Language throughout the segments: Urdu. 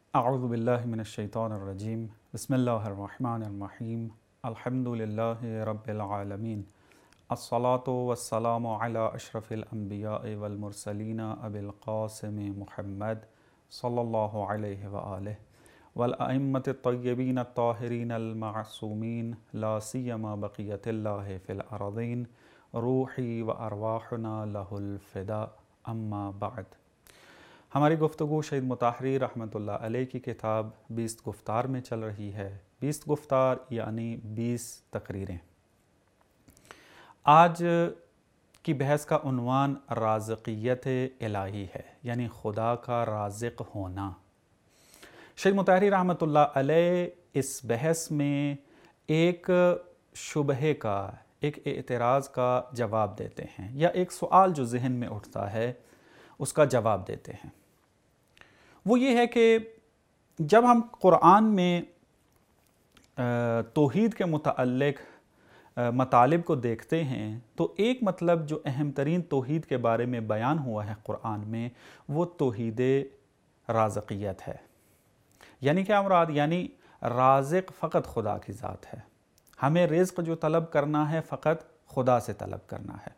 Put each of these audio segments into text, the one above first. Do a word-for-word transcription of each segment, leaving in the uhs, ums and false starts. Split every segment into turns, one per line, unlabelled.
اعوذ باللہ من الشیطان الرجیم بسم اللہ الرحمن الرحیم الحمد للہ رب العالمین الصلاة والسلام علی اشرف الانبیاء والمرسلین ابی القاسم محمد صلی اللہ علیہ وآلہ والائمة الطیبین الطاہرین المعصومین لا سیما بقیت اللہ فی الارضین روحی و ارواحنا لہ الفداء اما بعد۔ ہماری گفتگو شہید مطہری رحمۃ اللہ علیہ کی کتاب بیست گفتار میں چل رہی ہے۔ بیست گفتار یعنی بیس تقریریں۔ آج کی بحث کا عنوان رازقیت الہی ہے، یعنی خدا کا رازق ہونا۔ شہید مطہری رحمۃ اللہ علیہ اس بحث میں ایک شبہے کا، ایک اعتراض کا جواب دیتے ہیں، یا ایک سوال جو ذہن میں اٹھتا ہے اس کا جواب دیتے ہیں۔ وہ یہ ہے کہ جب ہم قرآن میں توحید کے متعلق مطالب کو دیکھتے ہیں تو ایک مطلب جو اہم ترین توحید کے بارے میں بیان ہوا ہے قرآن میں، وہ توحید رازقیت ہے۔ یعنی کیا مراد؟ یعنی رازق فقط خدا کی ذات ہے، ہمیں رزق جو طلب کرنا ہے فقط خدا سے طلب کرنا ہے۔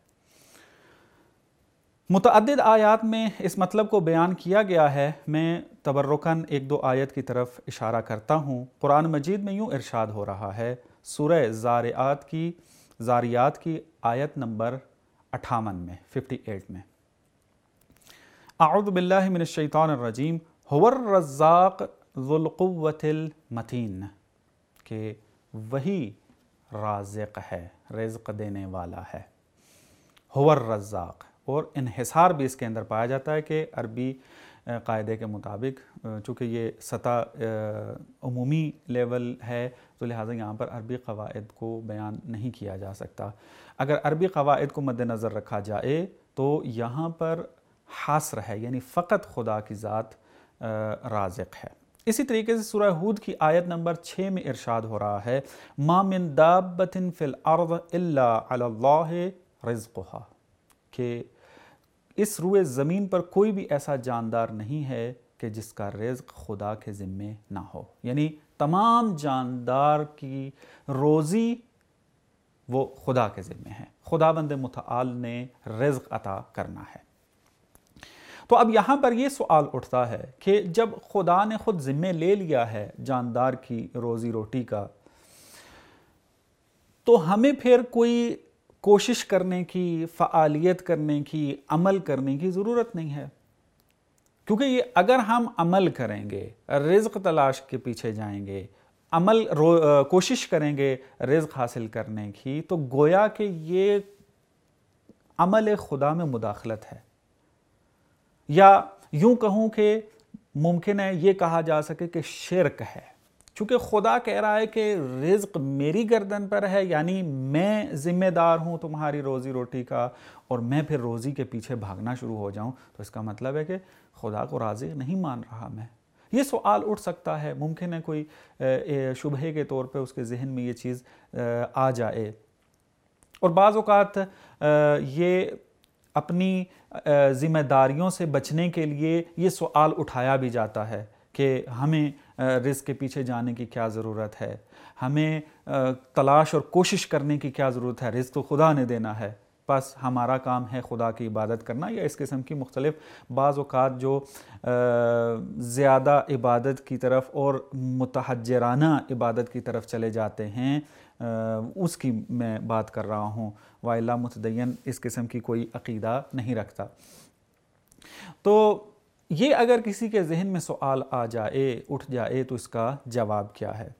متعدد آیات میں اس مطلب کو بیان کیا گیا ہے۔ میں تبرکاً ایک دو آیت کی طرف اشارہ کرتا ہوں۔ قرآن مجید میں یوں ارشاد ہو رہا ہے، سورہ زاریات کی زاریات کی آیت نمبر اٹھاون میں، ففٹی ایٹ میں، اعوذ باللہ من الشیطان الرجیم هو الرزاق ذو القوة المتین، کہ وہی رازق ہے، رزق دینے والا ہے۔ هو الرزاق، اور انحصار بھی اس کے اندر پایا جاتا ہے کہ عربی قاعدے کے مطابق چونکہ یہ سطح عمومی لیول ہے تو لہٰذا یہاں پر عربی قواعد کو بیان نہیں کیا جا سکتا۔ اگر عربی قواعد کو مد نظر رکھا جائے تو یہاں پر حصر ہے، یعنی فقط خدا کی ذات رازق ہے۔ اسی طریقے سے سورہ ہود کی آیت نمبر چھ میں ارشاد ہو رہا ہے، ما من دابۃ فی الارض الا علی اللہ رزقها، کہ اس روئے زمین پر کوئی بھی ایسا جاندار نہیں ہے کہ جس کا رزق خدا کے ذمے نہ ہو، یعنی تمام جاندار کی روزی وہ خدا کے ذمے ہے، خداوند متعال نے رزق عطا کرنا ہے۔ تو اب یہاں پر یہ سوال اٹھتا ہے کہ جب خدا نے خود ذمے لے لیا ہے جاندار کی روزی روٹی کا، تو ہمیں پھر کوئی کوشش کرنے کی، فعالیت کرنے کی، عمل کرنے کی ضرورت نہیں ہے، کیونکہ یہ اگر ہم عمل کریں گے، رزق تلاش کے پیچھے جائیں گے، عمل رو کوشش کریں گے رزق حاصل کرنے کی، تو گویا کہ یہ عمل خدا میں مداخلت ہے، یا یوں کہوں کہ ممکن ہے یہ کہا جا سکے کہ شرک ہے، چونکہ خدا کہہ رہا ہے کہ رزق میری گردن پر ہے، یعنی میں ذمہ دار ہوں تمہاری روزی روٹی کا، اور میں پھر روزی کے پیچھے بھاگنا شروع ہو جاؤں تو اس کا مطلب ہے کہ خدا کو رازق نہیں مان رہا میں۔ یہ سوال اٹھ سکتا ہے، ممکن ہے کوئی شبہے کے طور پہ اس کے ذہن میں یہ چیز آ جائے، اور بعض اوقات یہ اپنی ذمہ داریوں سے بچنے کے لیے یہ سوال اٹھایا بھی جاتا ہے کہ ہمیں رزق کے پیچھے جانے کی کیا ضرورت ہے، ہمیں تلاش اور کوشش کرنے کی کیا ضرورت ہے، رزق تو خدا نے دینا ہے، بس ہمارا کام ہے خدا کی عبادت کرنا، یا اس قسم کی مختلف بعض اوقات جو زیادہ عبادت کی طرف اور متحجرانہ عبادت کی طرف چلے جاتے ہیں، اس کی میں بات کر رہا ہوں، وَإِلَّا متدین اس قسم کی کوئی عقیدہ نہیں رکھتا۔ تو یہ اگر کسی کے ذہن میں سوال آ جائے، اٹھ جائے، تو اس کا جواب کیا ہے؟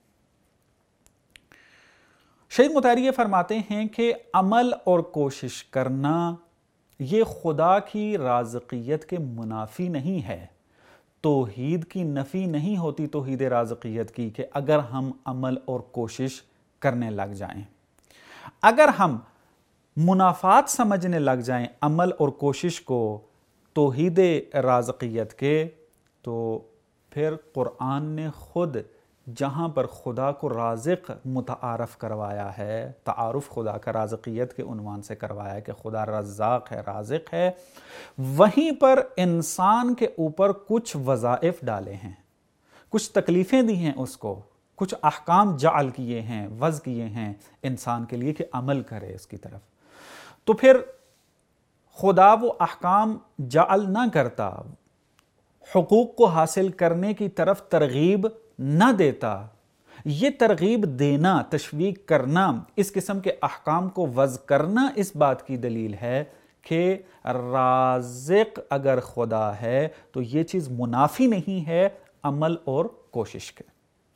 شہید مطہری یہ فرماتے ہیں کہ عمل اور کوشش کرنا یہ خدا کی رازقیت کے منافی نہیں ہے، توحید کی نفی نہیں ہوتی توحید رازقیت کی، کہ اگر ہم عمل اور کوشش کرنے لگ جائیں، اگر ہم منافات سمجھنے لگ جائیں عمل اور کوشش کو توحید رازقیت کے، تو پھر قرآن نے خود جہاں پر خدا کو رازق متعارف کروایا ہے، تعارف خدا کا رازقیت کے عنوان سے کروایا ہے کہ خدا رزاق ہے، رازق ہے، وہیں پر انسان کے اوپر کچھ وظائف ڈالے ہیں، کچھ تکلیفیں دی ہیں اس کو، کچھ احکام جعل کیے ہیں، وضع کیے ہیں انسان کے لیے کہ عمل کرے اس کی طرف، تو پھر خدا وہ احکام جعل نہ کرتا، حقوق کو حاصل کرنے کی طرف ترغیب نہ دیتا، یہ ترغیب دینا، تشویق کرنا، اس قسم کے احکام کو وضع کرنا اس بات کی دلیل ہے کہ رازق اگر خدا ہے تو یہ چیز منافی نہیں ہے عمل اور کوشش کے۔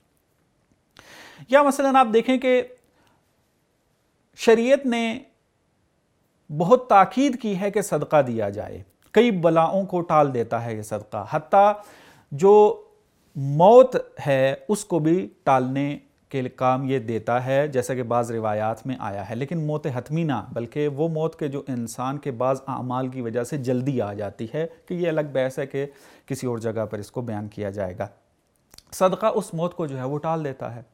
یا مثلا آپ دیکھیں کہ شریعت نے بہت تاکید کی ہے کہ صدقہ دیا جائے، کئی بلاؤں کو ٹال دیتا ہے یہ صدقہ، حتیٰ جو موت ہے اس کو بھی ٹالنے کے کام یہ دیتا ہے، جیسا کہ بعض روایات میں آیا ہے، لیکن موت حتمی نہ، بلکہ وہ موت کے جو انسان کے بعض اعمال کی وجہ سے جلدی آ جاتی ہے، کہ یہ الگ بحث ہے کہ کسی اور جگہ پر اس کو بیان کیا جائے گا۔ صدقہ اس موت کو جو ہے وہ ٹال دیتا ہے۔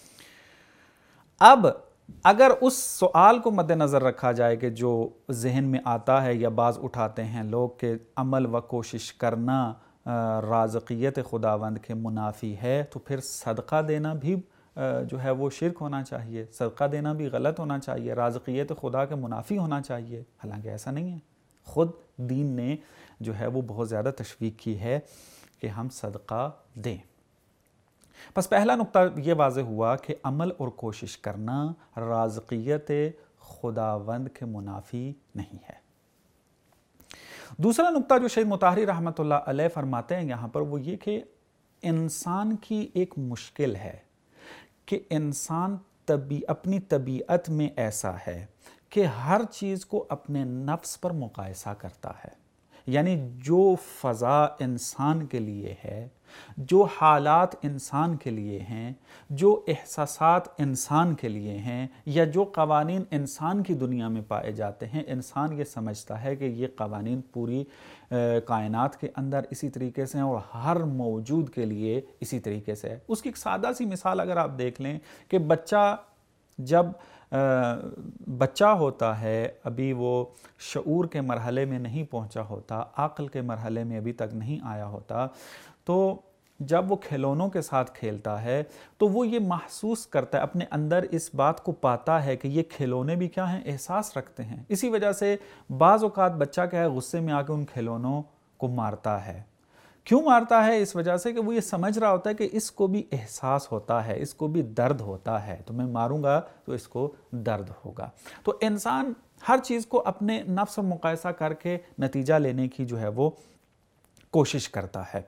اب اگر اس سوال کو مد نظر رکھا جائے کہ جو ذہن میں آتا ہے یا بعض اٹھاتے ہیں لوگ کہ عمل و کوشش کرنا رازقیت خداوند کے منافی ہے، تو پھر صدقہ دینا بھی جو ہے وہ شرک ہونا چاہیے، صدقہ دینا بھی غلط ہونا چاہیے، رازقیت خدا کے منافی ہونا چاہیے، حالانکہ ایسا نہیں ہے۔ خود دین نے جو ہے وہ بہت زیادہ تشویق کی ہے کہ ہم صدقہ دیں۔ پس پہلا نقطہ یہ واضح ہوا کہ عمل اور کوشش کرنا رازقیت خداوند کے منافی نہیں ہے۔ دوسرا نقطہ جو شیخ مطہری رحمۃ اللہ علیہ فرماتے ہیں یہاں پر وہ یہ کہ انسان کی ایک مشکل ہے کہ انسان طبی اپنی طبیعت میں ایسا ہے کہ ہر چیز کو اپنے نفس پر مقایسہ کرتا ہے، یعنی جو فضا انسان کے لیے ہے، جو حالات انسان کے لیے ہیں، جو احساسات انسان کے لیے ہیں، یا جو قوانین انسان کی دنیا میں پائے جاتے ہیں، انسان یہ سمجھتا ہے کہ یہ قوانین پوری کائنات کے اندر اسی طریقے سے ہیں اور ہر موجود کے لیے اسی طریقے سے ہے۔ اس کی ایک سادہ سی مثال اگر آپ دیکھ لیں کہ بچہ جب بچہ ہوتا ہے، ابھی وہ شعور کے مرحلے میں نہیں پہنچا ہوتا، عقل کے مرحلے میں ابھی تک نہیں آیا ہوتا، تو جب وہ کھلونوں کے ساتھ کھیلتا ہے تو وہ یہ محسوس کرتا ہے، اپنے اندر اس بات کو پاتا ہے کہ یہ کھلونے بھی کیا ہیں، احساس رکھتے ہیں۔ اسی وجہ سے بعض اوقات بچہ کیا ہے، غصے میں آ کے ان کھلونوں کو مارتا ہے۔ کیوں مارتا ہے؟ اس وجہ سے کہ وہ یہ سمجھ رہا ہوتا ہے کہ اس کو بھی احساس ہوتا ہے، اس کو بھی درد ہوتا ہے، تو میں ماروں گا تو اس کو درد ہوگا۔ تو انسان ہر چیز کو اپنے نفس سے مقایسہ کر کے نتیجہ لینے کی جو ہے وہ کوشش کرتا ہے۔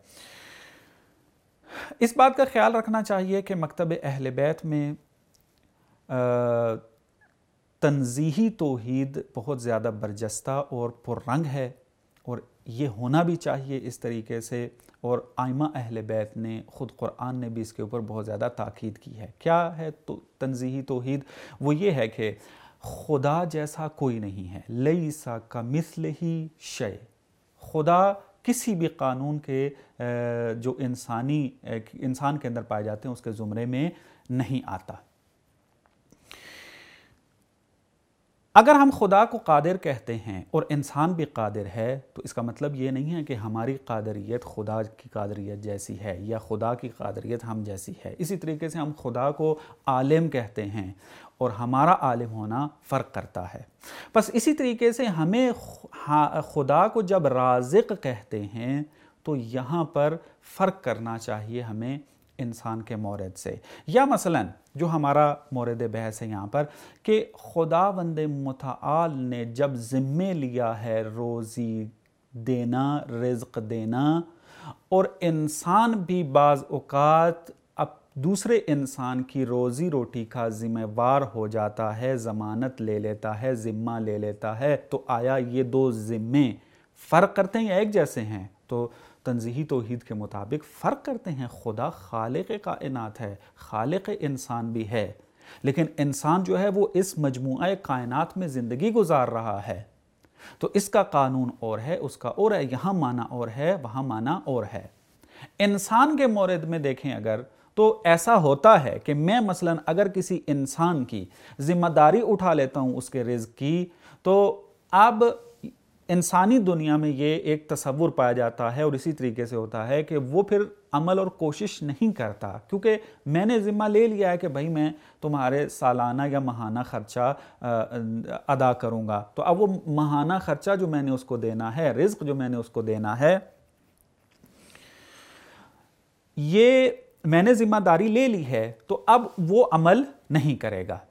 اس بات کا خیال رکھنا چاہیے کہ مکتب اہل بیت میں تنزیہی توحید بہت زیادہ برجستہ اور پررنگ ہے، اور یہ ہونا بھی چاہیے اس طریقے سے، اور ائمہ اہل بیت نے خود قرآن نے بھی اس کے اوپر بہت زیادہ تاکید کی ہے۔ کیا ہے تو تنزیہی توحید؟ وہ یہ ہے کہ خدا جیسا کوئی نہیں ہے، لیس کمثلہ شیء، خدا کسی بھی قانون کے جو انسانی انسان کے اندر پائے جاتے ہیں اس کے زمرے میں نہیں آتا۔ اگر ہم خدا کو قادر کہتے ہیں اور انسان بھی قادر ہے تو اس کا مطلب یہ نہیں ہے کہ ہماری قادریت خدا کی قادریت جیسی ہے یا خدا کی قادریت ہم جیسی ہے۔ اسی طریقے سے ہم خدا کو عالم کہتے ہیں اور ہمارا عالم ہونا فرق کرتا ہے۔ بس اسی طریقے سے ہمیں خدا کو جب رازق کہتے ہیں تو یہاں پر فرق کرنا چاہیے ہمیں انسان کے مورد سے۔ یا مثلا جو ہمارا مورد بحث ہے یہاں پر کہ خداوند متعال نے جب ذمہ لیا ہے روزی دینا، رزق دینا، اور انسان بھی بعض اوقات اب دوسرے انسان کی روزی روٹی کا ذمہ وار ہو جاتا ہے، ضمانت لے لیتا ہے، ذمہ لے لیتا ہے، تو آیا یہ دو ذمے فرق کرتے ہیں یا ایک جیسے ہیں؟ تو تنزیہی توحید کے مطابق فرق کرتے ہیں۔ خدا خالق کائنات ہے، خالق انسان بھی ہے، لیکن انسان جو ہے وہ اس مجموعہ کائنات میں زندگی گزار رہا ہے، تو اس کا قانون اور ہے، اس کا اور ہے، یہاں معنی اور ہے، وہاں معنی اور ہے۔ انسان کے مورد میں دیکھیں اگر تو ایسا ہوتا ہے کہ میں مثلا اگر کسی انسان کی ذمہ داری اٹھا لیتا ہوں اس کے رزق کی، تو اب انسانی دنیا میں یہ ایک تصور پایا جاتا ہے اور اسی طریقے سے ہوتا ہے کہ وہ پھر عمل اور کوشش نہیں کرتا، کیونکہ میں نے ذمہ لے لیا ہے کہ بھائی میں تمہارے سالانہ یا ماہانہ خرچہ ادا کروں گا، تو اب وہ ماہانہ خرچہ جو میں نے اس کو دینا ہے، رزق جو میں نے اس کو دینا ہے، یہ میں نے ذمہ داری لے لی ہے، تو اب وہ عمل نہیں کرے گا۔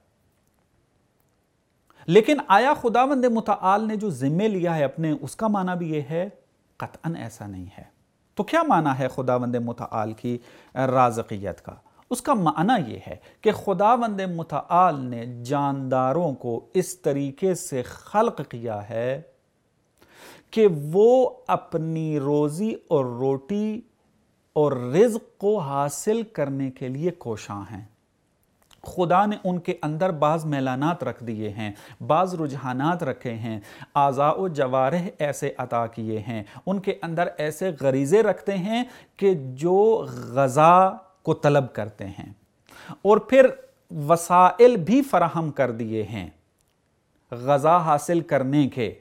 لیکن آیا خداوند متعال نے جو ذمہ لیا ہے اپنے، اس کا معنی بھی یہ ہے؟ قطعاً ایسا نہیں ہے۔ تو کیا معنی ہے خداوند متعال کی رازقیت کا؟ اس کا معنی یہ ہے کہ خداوند متعال نے جانداروں کو اس طریقے سے خلق کیا ہے کہ وہ اپنی روزی اور روٹی اور رزق کو حاصل کرنے کے لیے کوشاں ہیں۔ خدا نے ان کے اندر بعض میلانات رکھ دیے ہیں، بعض رجحانات رکھے ہیں، اعضاء و جوارح ایسے عطا کیے ہیں، ان کے اندر ایسے غریزے رکھتے ہیں کہ جو غذا کو طلب کرتے ہیں، اور پھر وسائل بھی فراہم کر دیے ہیں غذا حاصل کرنے کے۔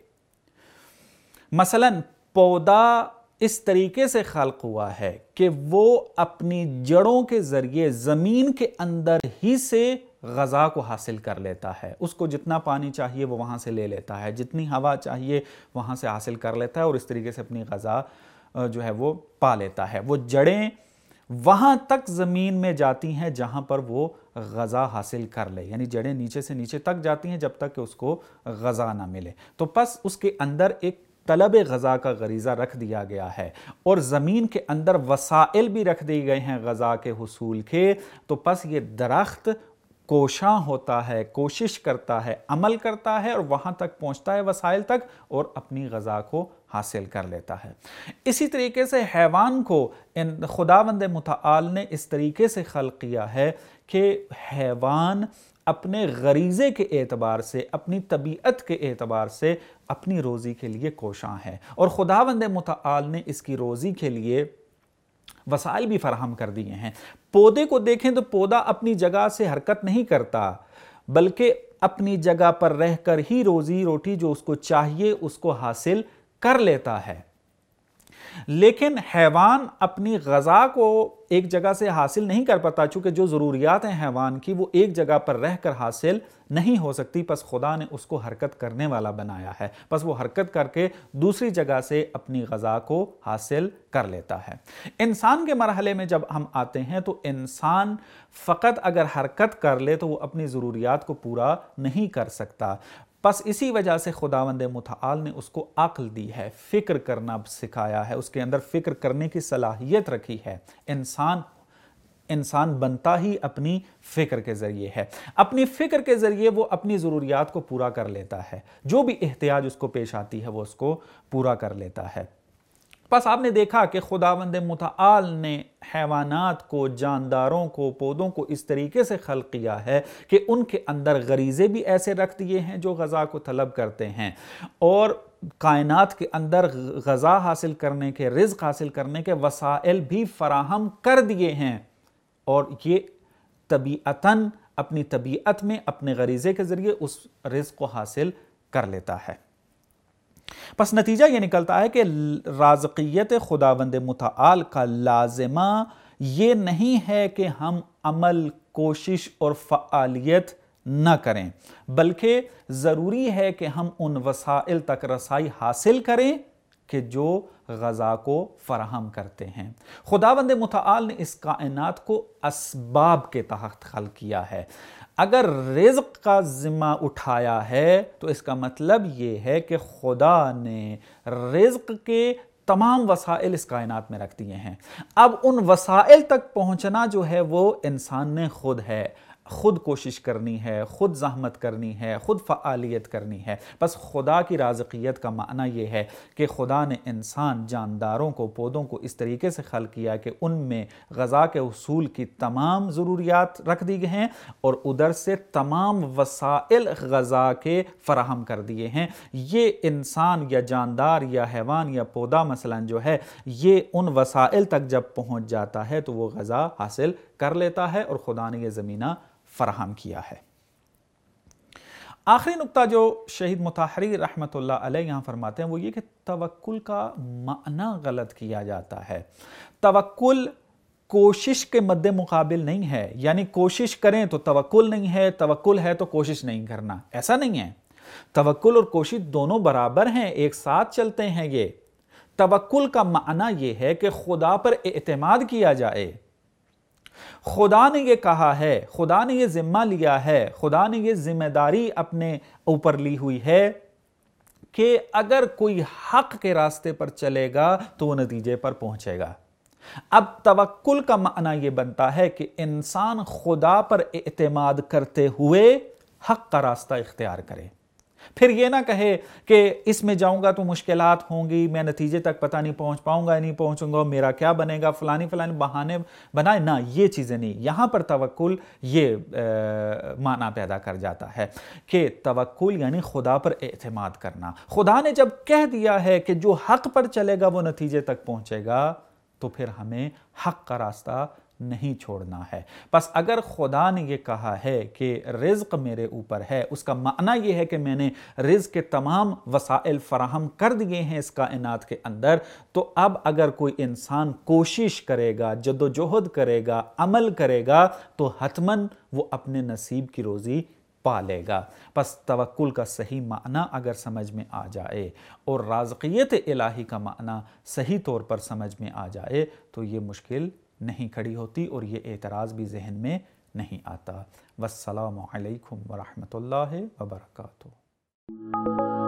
مثلا پودا اس طریقے سے خلق ہوا ہے کہ وہ اپنی جڑوں کے ذریعے زمین کے اندر ہی سے غذا کو حاصل کر لیتا ہے، اس کو جتنا پانی چاہیے وہ وہاں سے لے لیتا ہے، جتنی ہوا چاہیے وہاں سے حاصل کر لیتا ہے، اور اس طریقے سے اپنی غذا جو ہے وہ پا لیتا ہے۔ وہ جڑیں وہاں تک زمین میں جاتی ہیں جہاں پر وہ غذا حاصل کر لے، یعنی جڑیں نیچے سے نیچے تک جاتی ہیں جب تک کہ اس کو غذا نہ ملے، تو پس اس کے اندر ایک طلب غذا کا غریزہ رکھ دیا گیا ہے، اور زمین کے اندر وسائل بھی رکھ دیے گئے ہیں غذا کے حصول کے، تو پس یہ درخت کوشاں ہوتا ہے، کوشش کرتا ہے، عمل کرتا ہے، اور وہاں تک پہنچتا ہے وسائل تک، اور اپنی غذا کو حاصل کر لیتا ہے۔ اسی طریقے سے حیوان کو خداوند متعال نے اس طریقے سے خلق کیا ہے کہ حیوان اپنے غریزے کے اعتبار سے، اپنی طبیعت کے اعتبار سے اپنی روزی کے لیے کوشاں ہے، اور خداوند متعال نے اس کی روزی کے لیے وسائل بھی فراہم کر دیے ہیں۔ پودے کو دیکھیں تو پودا اپنی جگہ سے حرکت نہیں کرتا، بلکہ اپنی جگہ پر رہ کر ہی روزی روٹی جو اس کو چاہیے اس کو حاصل کر لیتا ہے۔ لیکن حیوان اپنی غذا کو ایک جگہ سے حاصل نہیں کر پاتا، چونکہ جو ضروریات ہیں حیوان کی وہ ایک جگہ پر رہ کر حاصل نہیں ہو سکتی، پس خدا نے اس کو حرکت کرنے والا بنایا ہے، پس وہ حرکت کر کے دوسری جگہ سے اپنی غذا کو حاصل کر لیتا ہے۔ انسان کے مرحلے میں جب ہم آتے ہیں تو انسان فقط اگر حرکت کر لے تو وہ اپنی ضروریات کو پورا نہیں کر سکتا، پس اسی وجہ سے خداوند متعال نے اس کو عقل دی ہے، فکر کرنا سکھایا ہے، اس کے اندر فکر کرنے کی صلاحیت رکھی ہے۔ انسان انسان بنتا ہی اپنی فکر کے ذریعے ہے، اپنی فکر کے ذریعے وہ اپنی ضروریات کو پورا کر لیتا ہے، جو بھی احتیاج اس کو پیش آتی ہے وہ اس کو پورا کر لیتا ہے۔ پس آپ نے دیکھا کہ خداوند متعال نے حیوانات کو، جانداروں کو، پودوں کو اس طریقے سے خلق کیا ہے کہ ان کے اندر غریزے بھی ایسے رکھ دیے ہیں جو غذا کو طلب کرتے ہیں، اور کائنات کے اندر غذا حاصل کرنے کے، رزق حاصل کرنے کے وسائل بھی فراہم کر دیے ہیں، اور یہ طبیعتاً اپنی طبیعت میں اپنے غریزے کے ذریعے اس رزق کو حاصل کر لیتا ہے۔ پس نتیجہ یہ نکلتا ہے کہ رازقیت خداوند متعال کا لازمہ یہ نہیں ہے کہ ہم عمل، کوشش اور فعالیت نہ کریں، بلکہ ضروری ہے کہ ہم ان وسائل تک رسائی حاصل کریں کہ جو غذا کو فراہم کرتے ہیں۔ خداوند متعال نے اس کائنات کو اسباب کے تحت خلق کیا ہے۔ اگر رزق کا ذمہ اٹھایا ہے تو اس کا مطلب یہ ہے کہ خدا نے رزق کے تمام وسائل اس کائنات میں رکھ دیے ہیں۔ اب ان وسائل تک پہنچنا جو ہے وہ انسان نے خود ہے، خود کوشش کرنی ہے، خود زحمت کرنی ہے، خود فعالیت کرنی ہے۔ بس خدا کی رازقیت کا معنی یہ ہے کہ خدا نے انسان، جانداروں کو، پودوں کو اس طریقے سے خلق کیا کہ ان میں غذا کے حصول کی تمام ضروریات رکھ دی گئی ہیں، اور ادھر سے تمام وسائل غذا کے فراہم کر دیے ہیں۔ یہ انسان یا جاندار یا حیوان یا پودا مثلا جو ہے، یہ ان وسائل تک جب پہنچ جاتا ہے تو وہ غذا حاصل کر لیتا ہے، اور خدا نے یہ زمینہ فراہم کیا ہے۔ آخری نقطہ جو شہید مطہری رحمۃ اللہ علیہ یہاں فرماتے ہیں وہ یہ کہ توکل کا معنی غلط کیا جاتا ہے۔ توکل کوشش کے مد مقابل نہیں ہے، یعنی کوشش کریں تو توکل نہیں ہے، توکل ہے تو کوشش نہیں کرنا، ایسا نہیں ہے۔ توکل اور کوشش دونوں برابر ہیں، ایک ساتھ چلتے ہیں۔ یہ توکل کا معنی یہ ہے کہ خدا پر اعتماد کیا جائے، خدا نے یہ کہا ہے، خدا نے یہ ذمہ لیا ہے، خدا نے یہ ذمہ داری اپنے اوپر لی ہوئی ہے کہ اگر کوئی حق کے راستے پر چلے گا تو وہ نتیجے پر پہنچے گا۔ اب توکل کا معنی یہ بنتا ہے کہ انسان خدا پر اعتماد کرتے ہوئے حق کا راستہ اختیار کرے، پھر یہ نہ کہے کہ اس میں جاؤں گا تو مشکلات ہوں گی، میں نتیجے تک پتہ نہیں پہنچ پاؤں گا، نہیں پہنچوں گا، میرا کیا بنے گا، فلانی فلانی بہانے بنائے، نہ، یہ چیزیں نہیں۔ یہاں پر توکل یہ معنی پیدا کر جاتا ہے کہ توکل یعنی خدا پر اعتماد کرنا۔ خدا نے جب کہہ دیا ہے کہ جو حق پر چلے گا وہ نتیجے تک پہنچے گا، تو پھر ہمیں حق کا راستہ نہیں چھوڑنا ہے۔ بس اگر خدا نے یہ کہا ہے کہ رزق میرے اوپر ہے، اس کا معنی یہ ہے کہ میں نے رزق کے تمام وسائل فراہم کر دیے ہیں اس کائنات کے اندر، تو اب اگر کوئی انسان کوشش کرے گا، جد و جہد کرے گا، عمل کرے گا، تو حتماً وہ اپنے نصیب کی روزی پا لے گا۔ پس توکل کا صحیح معنی اگر سمجھ میں آ جائے اور رازقیت الہی کا معنی صحیح طور پر سمجھ میں آ جائے تو یہ مشکل نہیں کھڑی ہوتی اور یہ اعتراض بھی ذہن میں نہیں آتا۔ والسلام علیکم ورحمۃ اللہ وبرکاتہ۔